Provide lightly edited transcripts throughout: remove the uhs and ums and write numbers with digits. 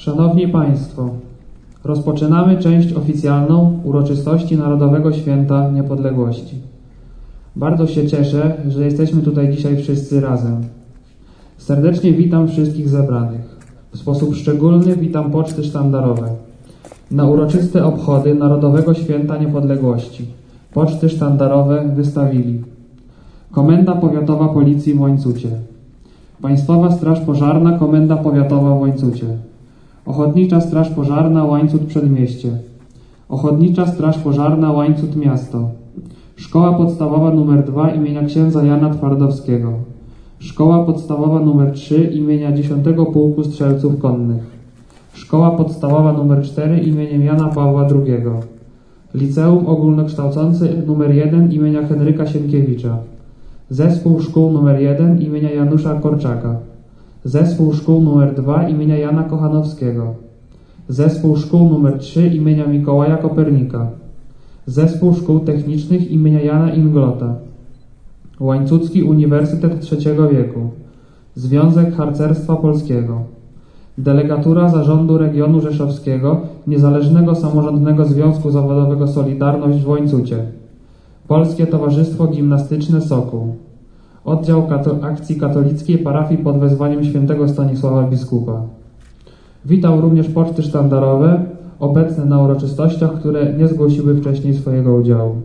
Szanowni Państwo, rozpoczynamy część oficjalną uroczystości Narodowego Święta Niepodległości. Bardzo się cieszę, że jesteśmy tutaj dzisiaj wszyscy razem. Serdecznie witam wszystkich zebranych. W sposób szczególny witam poczty sztandarowe. Na uroczyste obchody Narodowego Święta Niepodległości poczty sztandarowe wystawili Komenda Powiatowa Policji w Łańcucie, Państwowa Straż Pożarna Komenda Powiatowa w Łańcucie, Ochotnicza Straż Pożarna Łańcut Przedmieście, Ochotnicza Straż Pożarna Łańcut Miasto, Szkoła Podstawowa nr 2 imienia księdza Jana Twardowskiego, Szkoła Podstawowa nr 3 imienia 10 Pułku Strzelców Konnych, Szkoła Podstawowa nr 4 imieniem Jana Pawła II, Liceum Ogólnokształcące nr 1 imienia Henryka Sienkiewicza, Zespół Szkół nr 1 imienia Janusza Korczaka, Zespół Szkół nr 2 imienia Jana Kochanowskiego, Zespół Szkół nr 3 imienia Mikołaja Kopernika, Zespół Szkół Technicznych imienia Jana Inglota, Łańcucki Uniwersytet Trzeciego Wieku, Związek Harcerstwa Polskiego, Delegatura Zarządu Regionu Rzeszowskiego Niezależnego Samorządnego Związku Zawodowego Solidarność w Łańcucie, Polskie Towarzystwo Gimnastyczne Sokół, Oddział Akcji Katolickiej Parafii pod wezwaniem świętego Stanisława Biskupa. Witam również poczty sztandarowe obecne na uroczystościach, które nie zgłosiły wcześniej swojego udziału.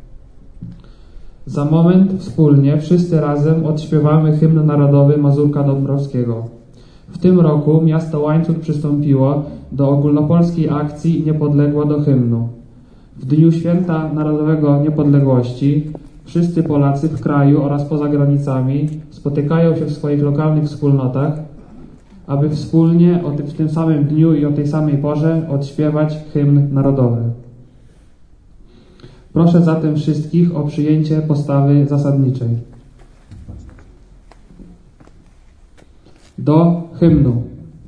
Za moment wspólnie, wszyscy razem odśpiewamy hymn narodowy Mazurka Dąbrowskiego. W tym roku miasto Łańcut przystąpiło do ogólnopolskiej akcji Niepodległa do hymnu. W Dniu Święta Narodowego Niepodległości wszyscy Polacy w kraju oraz poza granicami spotykają się w swoich lokalnych wspólnotach, aby wspólnie w tym samym dniu i o tej samej porze odśpiewać hymn narodowy. Proszę zatem wszystkich o przyjęcie postawy zasadniczej. Do hymnu.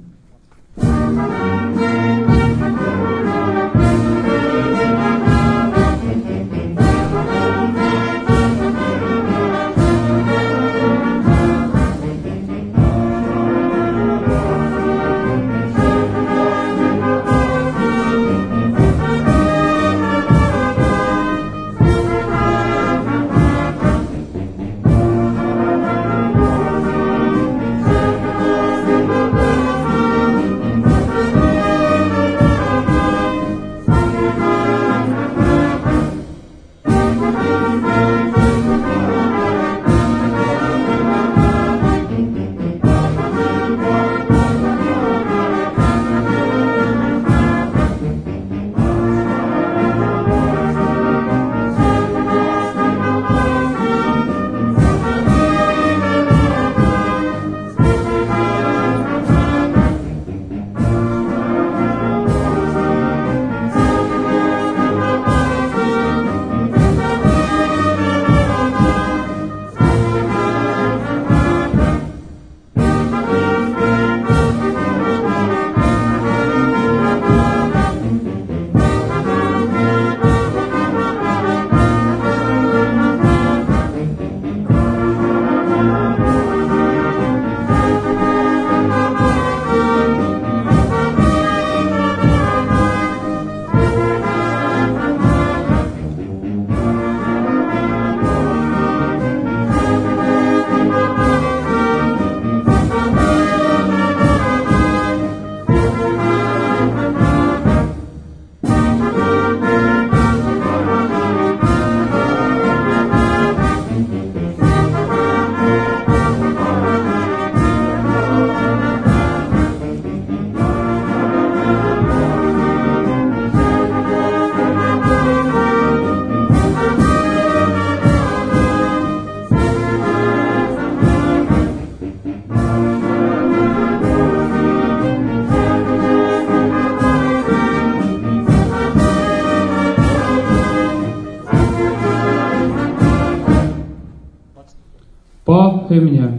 Po hymnie.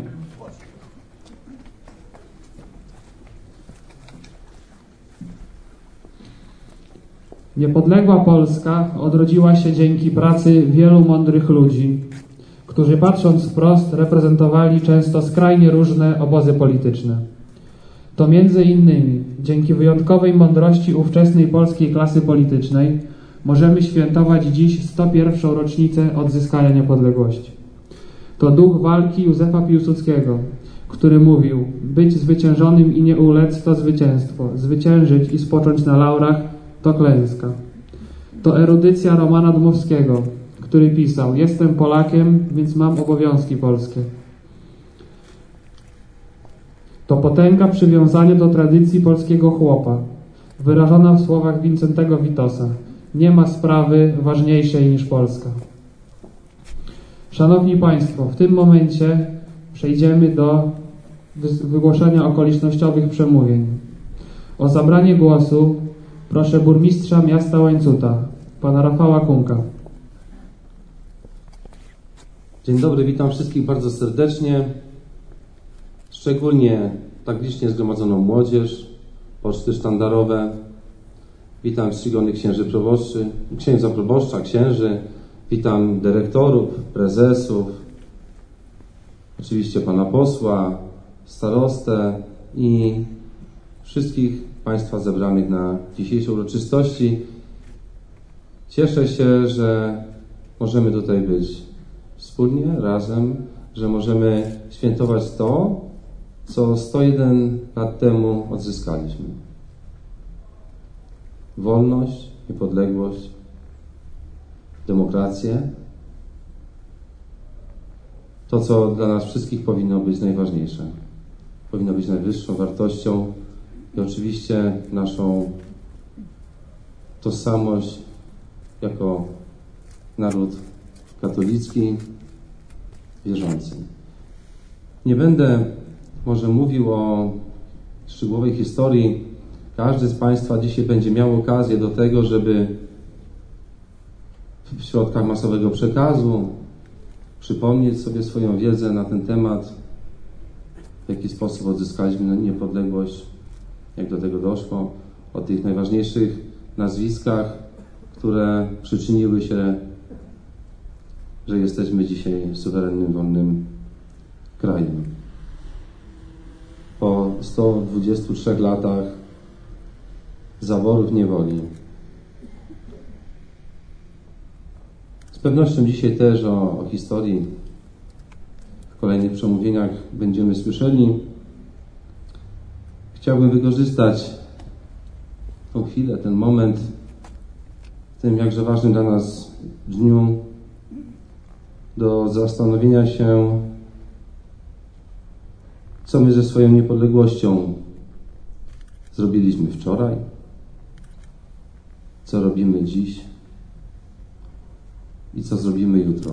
Niepodległa Polska odrodziła się dzięki pracy wielu mądrych ludzi, którzy patrząc wprost reprezentowali często skrajnie różne obozy polityczne. To między innymi dzięki wyjątkowej mądrości ówczesnej polskiej klasy politycznej możemy świętować dziś 101. rocznicę odzyskania niepodległości. To duch walki Józefa Piłsudskiego, który mówił: być zwyciężonym i nie ulec to zwycięstwo, zwyciężyć i spocząć na laurach to klęska. To erudycja Romana Dmowskiego, który pisał: jestem Polakiem, więc mam obowiązki polskie. To potęga przywiązania do tradycji polskiego chłopa, wyrażona w słowach Wincentego Witosa: nie ma sprawy ważniejszej niż Polska. Szanowni Państwo, w tym momencie przejdziemy do wygłoszenia okolicznościowych przemówień. O zabranie głosu proszę burmistrza miasta Łańcuta, pana Rafała Kunka. Dzień dobry, witam wszystkich bardzo serdecznie, szczególnie tak licznie zgromadzoną młodzież, poczty sztandarowe. Witam czcigodnych księdza proboszcza, księży, witam dyrektorów, prezesów, oczywiście pana posła, starostę i wszystkich Państwa zebranych na dzisiejszej uroczystości. Cieszę się, że możemy tutaj być wspólnie, razem, że możemy świętować to, co 101 lat temu odzyskaliśmy. Wolność, niepodległość, demokrację. To, co dla nas wszystkich powinno być najważniejsze. Powinno być najwyższą wartością i oczywiście naszą tożsamość jako naród katolicki, wierzący. Nie będę może mówił o szczegółowej historii. Każdy z Państwa dzisiaj będzie miał okazję do tego, żeby w środkach masowego przekazu przypomnieć sobie swoją wiedzę na ten temat, w jaki sposób odzyskaliśmy niepodległość, jak do tego doszło, o tych najważniejszych nazwiskach, które przyczyniły się, że jesteśmy dzisiaj suwerennym, wolnym krajem. Po 123 latach zaborów niewoli. Z pewnością dzisiaj też o historii w kolejnych przemówieniach będziemy słyszeli. Chciałbym wykorzystać tą chwilę, ten moment w tym jakże ważnym dla nas dniu do zastanowienia się, co my ze swoją niepodległością zrobiliśmy wczoraj, co robimy dziś i co zrobimy jutro.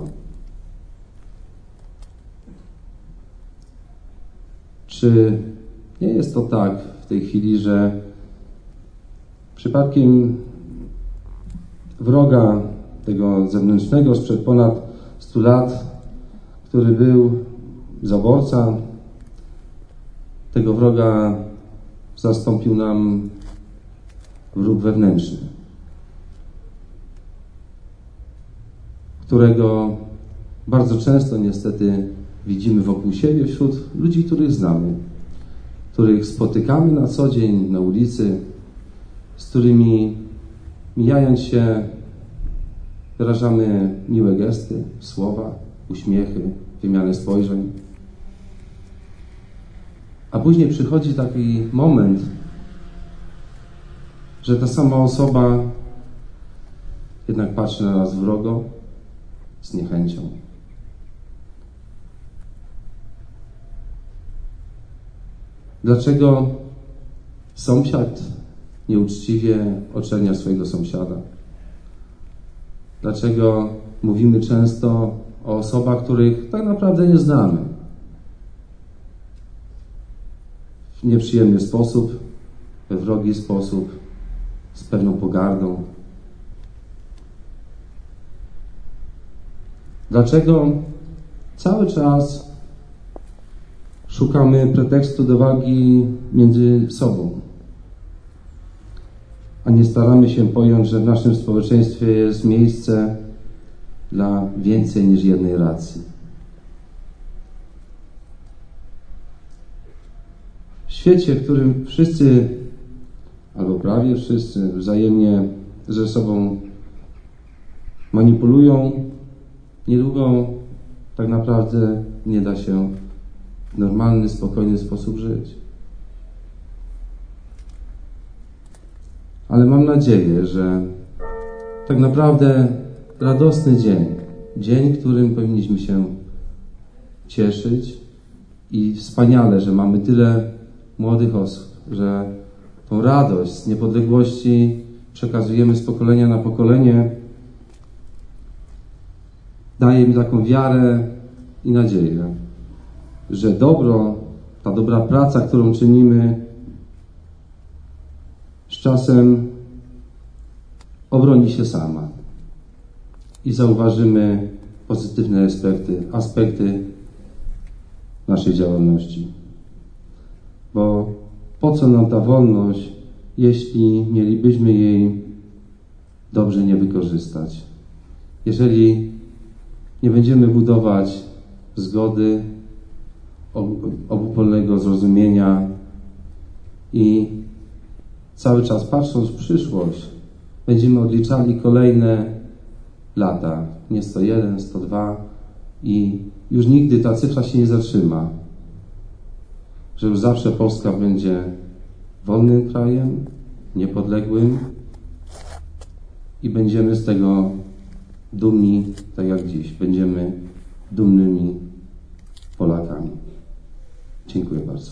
Czy nie jest to tak w tej chwili, że przypadkiem wroga tego zewnętrznego sprzed ponad 100 lat, który był zaborca, tego wroga zastąpił nam wróg wewnętrzny, którego bardzo często niestety widzimy wokół siebie, wśród ludzi, których znamy, których spotykamy na co dzień na ulicy, z którymi mijając się wyrażamy miłe gesty, słowa, uśmiechy, wymianę spojrzeń. A później przychodzi taki moment, że ta sama osoba jednak patrzy na nas wrogo, z niechęcią. Dlaczego sąsiad nieuczciwie oczernia swojego sąsiada? Dlaczego mówimy często o osobach, których tak naprawdę nie znamy? W nieprzyjemny sposób, we wrogi sposób, z pewną pogardą. Dlaczego cały czas szukamy pretekstu do walki między sobą, a nie staramy się pojąć, że w naszym społeczeństwie jest miejsce dla więcej niż jednej racji. świecie, w którym wszyscy, albo prawie wszyscy, wzajemnie ze sobą manipulują, niedługo tak naprawdę nie da się w normalny, spokojny sposób żyć. Ale mam nadzieję, że tak naprawdę radosny dzień, którym powinniśmy się cieszyć i wspaniale, że mamy tyle młodych osób, że tą radość z niepodległości przekazujemy z pokolenia na pokolenie, daje mi taką wiarę i nadzieję, że ta dobra praca, którą czynimy, z czasem obroni się sama i zauważymy pozytywne aspekty naszej działalności. Bo po co nam ta wolność, jeśli mielibyśmy jej dobrze nie wykorzystać? Jeżeli nie będziemy budować zgody, obopólnego zrozumienia i cały czas patrząc w przyszłość, będziemy odliczali kolejne lata, nie 101, 102 i już nigdy ta cyfra się nie zatrzyma, że już zawsze Polska będzie wolnym krajem, niepodległym i będziemy z tego dumni, tak jak dziś. Będziemy dumnymi Polakami. Dziękuję bardzo.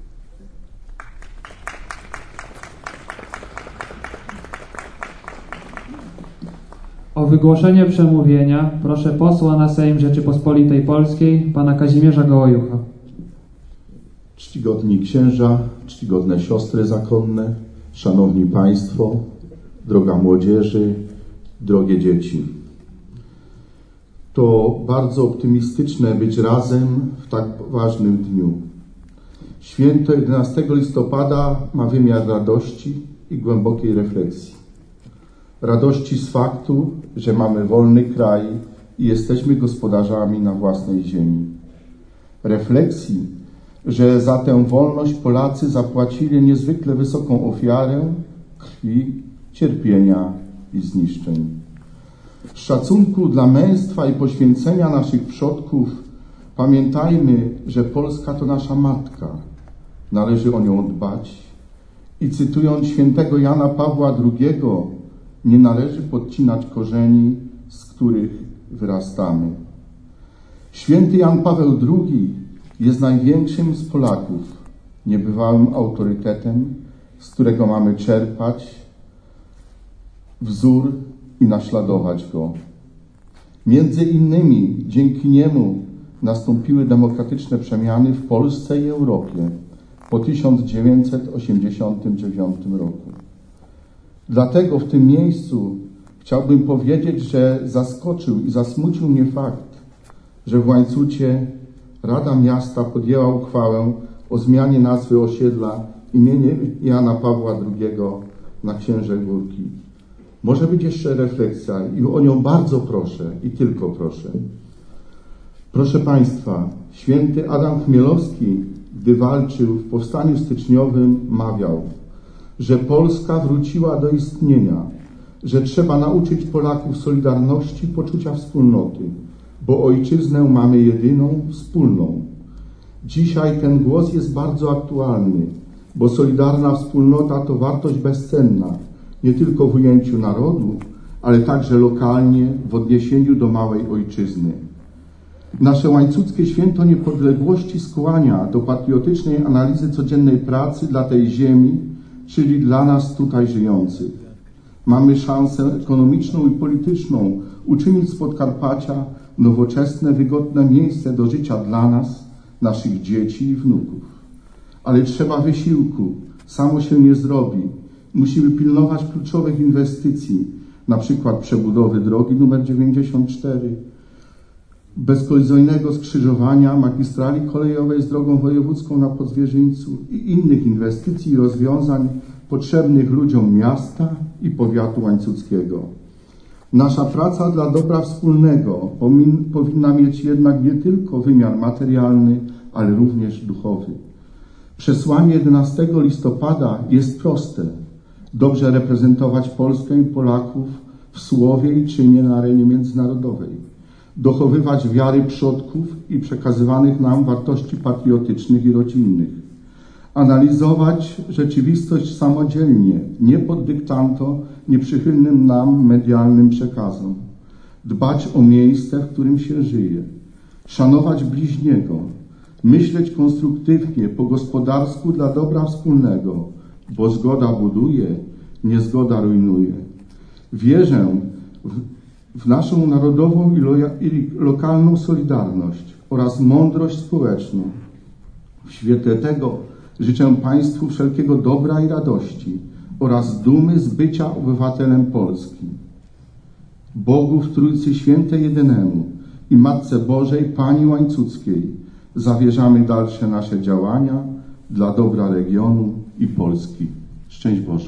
O wygłoszenie przemówienia proszę posła na Sejm Rzeczypospolitej Polskiej, pana Kazimierza Gołojucha. Czcigodni księża, czcigodne siostry zakonne, szanowni państwo, droga młodzieży, drogie dzieci. To bardzo optymistyczne być razem w tak ważnym dniu. Święto 11 listopada ma wymiar radości i głębokiej refleksji. Radości z faktu, że mamy wolny kraj i jesteśmy gospodarzami na własnej ziemi. Refleksji, że za tę wolność Polacy zapłacili niezwykle wysoką ofiarę krwi, cierpienia i zniszczeń. Z szacunku dla męstwa i poświęcenia naszych przodków pamiętajmy, że Polska to nasza matka. Należy o nią dbać i cytując świętego Jana Pawła II, nie należy podcinać korzeni, z których wyrastamy. Święty Jan Paweł II jest największym z Polaków, niebywałym autorytetem, z którego mamy czerpać wzór i naśladować go. Między innymi dzięki niemu nastąpiły demokratyczne przemiany w Polsce i Europie po 1989 roku. Dlatego w tym miejscu chciałbym powiedzieć, że zaskoczył i zasmucił mnie fakt, że w Łańcucie Rada Miasta podjęła uchwałę o zmianie nazwy osiedla imieniem Jana Pawła II na Księże Górki. Może być jeszcze refleksja i o nią bardzo proszę i tylko proszę. Proszę Państwa, święty Adam Chmielowski, gdy walczył w powstaniu styczniowym, mawiał, że Polska wróciła do istnienia, że trzeba nauczyć Polaków solidarności, poczucia wspólnoty, bo ojczyznę mamy jedyną, wspólną. Dzisiaj ten głos jest bardzo aktualny, bo solidarna wspólnota to wartość bezcenna, nie tylko w ujęciu narodu, ale także lokalnie w odniesieniu do małej ojczyzny. Nasze łańcuckie święto niepodległości skłania do patriotycznej analizy codziennej pracy dla tej ziemi, czyli dla nas tutaj żyjących. Mamy szansę ekonomiczną i polityczną uczynić z Podkarpacia nowoczesne, wygodne miejsce do życia dla nas, naszych dzieci i wnuków. Ale trzeba wysiłku, samo się nie zrobi. Musimy pilnować kluczowych inwestycji, na przykład przebudowy drogi nr 94, bezkolizyjnego skrzyżowania magistrali kolejowej z drogą wojewódzką na Podzwierzyńcu i innych inwestycji i rozwiązań potrzebnych ludziom miasta i powiatu łańcuckiego. Nasza praca dla dobra wspólnego powinna mieć jednak nie tylko wymiar materialny, ale również duchowy. Przesłanie 11 listopada jest proste. Dobrze reprezentować Polskę i Polaków w słowie i czynie na arenie międzynarodowej. Dochowywać wiary przodków i przekazywanych nam wartości patriotycznych i rodzinnych. Analizować rzeczywistość samodzielnie, nie pod dyktando nieprzychylnym nam medialnym przekazom. Dbać o miejsce, w którym się żyje. Szanować bliźniego. Myśleć konstruktywnie, po gospodarsku dla dobra wspólnego, bo zgoda buduje, niezgoda rujnuje. Wierzę w naszą narodową i lokalną solidarność oraz mądrość społeczną. W świetle tego życzę Państwu wszelkiego dobra i radości oraz dumy z bycia obywatelem Polski. Bogu w Trójcy Świętej Jedynemu i Matce Bożej Pani Łańcuckiej zawierzamy dalsze nasze działania dla dobra regionu i Polski. Szczęść Boże.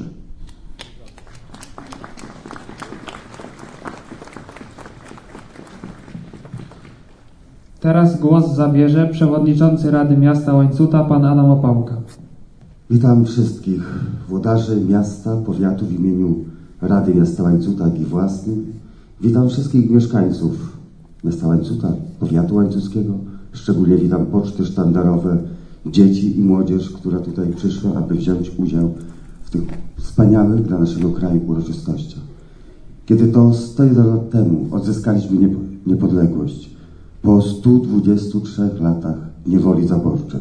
Teraz głos zabierze przewodniczący Rady Miasta Łańcuta, pan Adam Opałka. Witam wszystkich włodarzy miasta, powiatu w imieniu Rady Miasta Łańcuta, jak i własnym. Witam wszystkich mieszkańców miasta Łańcuta, powiatu łańcuckiego. Szczególnie witam poczty sztandarowe, dzieci i młodzież, która tutaj przyszła, aby wziąć udział w tych wspaniałych dla naszego kraju uroczystościach. Kiedy to 101 lat temu odzyskaliśmy niepodległość, po 123 latach niewoli zaborczej.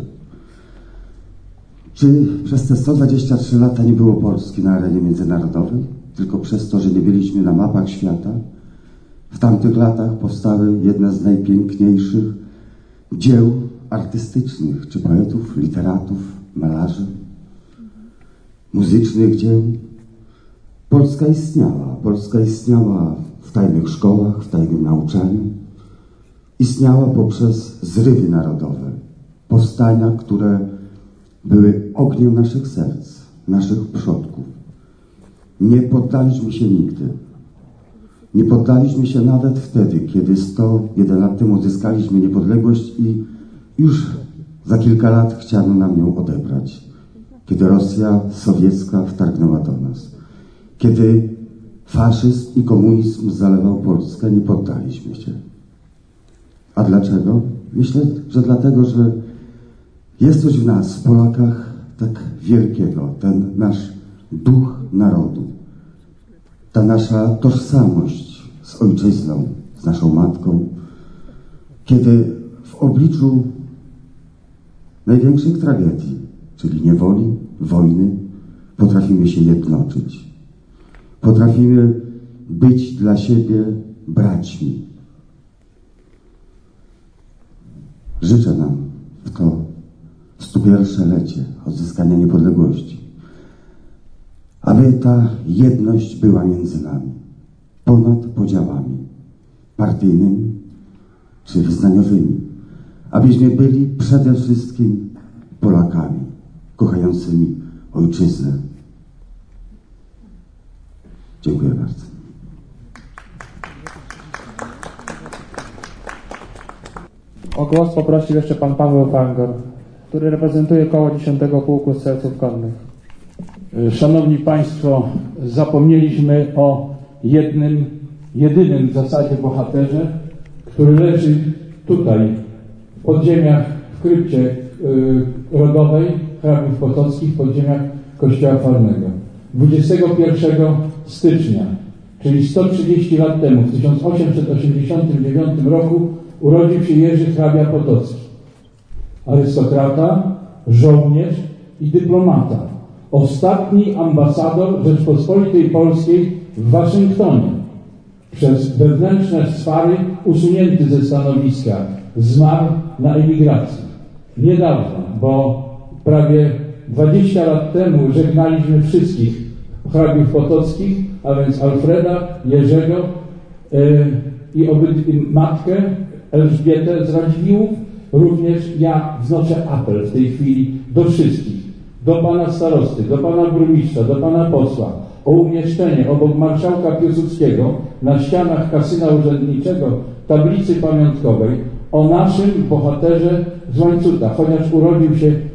Czy przez te 123 lata nie było Polski na arenie międzynarodowej? Tylko przez to, że nie byliśmy na mapach świata? W tamtych latach powstały jedne z najpiękniejszych dzieł artystycznych, czy poetów, literatów, malarzy, muzycznych dzieł. Polska istniała w tajnych szkołach, w tajnym nauczaniu. Istniała poprzez zrywy narodowe, powstania, które były ogniem naszych serc, naszych przodków. Nie poddaliśmy się nigdy. Nie poddaliśmy się nawet wtedy, kiedy 101 lat temu odzyskaliśmy niepodległość i już za kilka lat chciano nam ją odebrać. Kiedy Rosja sowiecka wtargnęła do nas. Kiedy faszyzm i komunizm zalewał Polskę, nie poddaliśmy się. A dlaczego? Myślę, że dlatego, że jest coś w nas, w Polakach, tak wielkiego, ten nasz duch narodu, ta nasza tożsamość z ojczyzną, z naszą matką, kiedy w obliczu największych tragedii, czyli niewoli, wojny, potrafimy się jednoczyć. Potrafimy być dla siebie braćmi. Życzę nam w to 101-lecie odzyskania niepodległości, aby ta jedność była między nami, ponad podziałami partyjnymi czy wyznaniowymi, abyśmy byli przede wszystkim Polakami, kochającymi ojczyznę. Dziękuję bardzo. O głos poprosił jeszcze pan Paweł Fangor, który reprezentuje koło 10 Pułku Strzelców Konnych. Szanowni Państwo, zapomnieliśmy o jedynym w zasadzie bohaterze, który leży tutaj, w podziemiach, w krypcie rodowej hrabiów potockich, w podziemiach kościoła Farnego. 21 stycznia, czyli 130 lat temu, w 1889 roku, urodził się Jerzy hrabia Potocki. Arystokrata, żołnierz i dyplomata. Ostatni ambasador Rzeczpospolitej Polskiej w Waszyngtonie. Przez wewnętrzne swary usunięty ze stanowiska. Zmarł na emigracji. Niedawno, bo prawie 20 lat temu żegnaliśmy wszystkich hrabiów potockich, a więc Alfreda, Jerzego i matkę Elżbietę z Radziwiłłów. Również ja wznoszę apel w tej chwili do wszystkich, do pana starosty, do pana burmistrza, do pana posła o umieszczenie obok marszałka Piłsudskiego na ścianach kasyna urzędniczego tablicy pamiątkowej o naszym bohaterze z Łańcuta, chociaż urodził się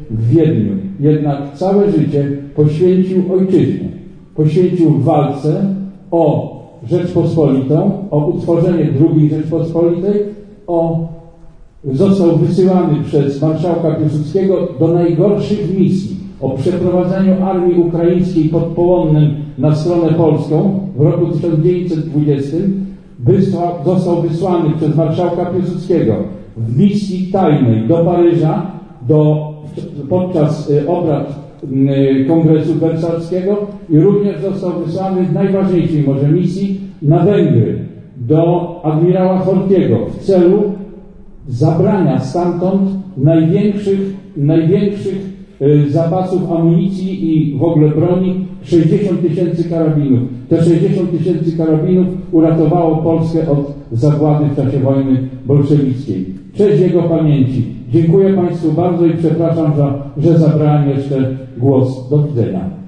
w Wiedniu. Jednak całe życie poświęcił ojczyźnie. Poświęcił w walce o Rzeczpospolitą, o utworzenie II Rzeczpospolitej, został wysyłany przez marszałka Piłsudskiego do najgorszych misji, o przeprowadzeniu armii ukraińskiej pod Połonnem na stronę polską w roku 1920. Został wysłany przez marszałka Piłsudskiego w misji tajnej do Paryża podczas obrad Kongresu Wersalskiego i również został wysłany w najważniejszej może misji na Węgry do admirała Horthyego w celu zabrania stamtąd największych zapasów amunicji i w ogóle broni, 60 000 karabinów. Te 60 000 karabinów uratowało Polskę od zagłady w czasie wojny bolszewickiej. Cześć jego pamięci. Dziękuję Państwu bardzo i przepraszam, że zabrałem jeszcze głos. Do widzenia.